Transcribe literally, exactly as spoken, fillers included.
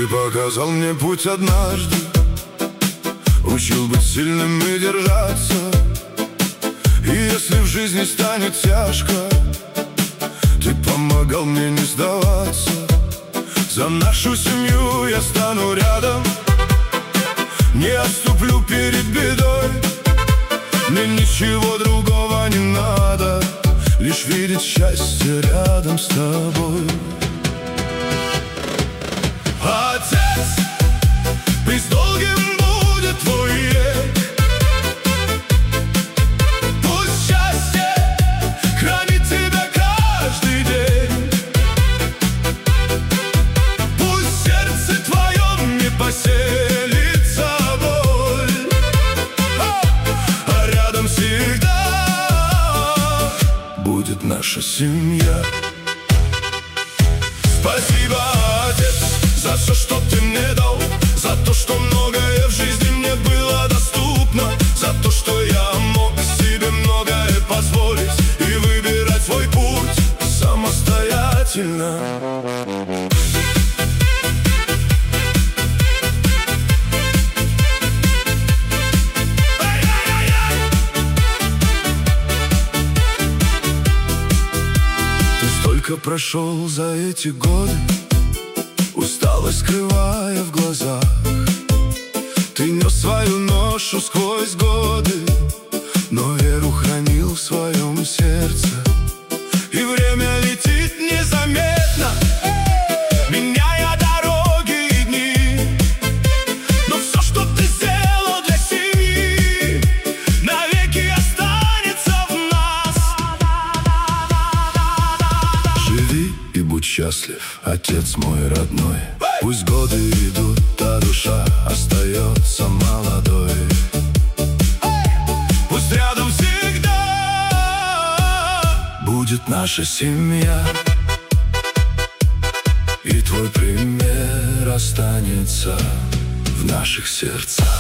Ты показал мне путь однажды, учил быть сильным и держаться. И если в жизни станет тяжко, ты помогал мне не сдаваться. За нашу семью я стану рядом, не отступлю перед бедой. Мне ничего другого не надо, лишь видеть счастье рядом с тобой. Отец, пусть долгим будет твой век, пусть счастье хранит тебя каждый день, пусть в сердце твоем не поселится боль, а рядом всегда будет наша семья. Спасибо, отец, за все, что ты мне дал, за то, что многое в жизни мне было доступно, за то, что я мог себе многое позволить и выбирать свой путь самостоятельно. Ты столько прошел за эти годы, усталость скрывая в глазах. Ты нес свою ношу сквозь годы, но веру хранил в своем сердце. И время летит незаметно, меняя дороги и дни, но все, что ты сделал для семьи, навеки останется в нас. Живи и будь счастлив, отец мой родной. Пусть годы идут, а душа остается молодой. Пусть рядом всегда будет наша семья, и твой пример останется в наших сердцах.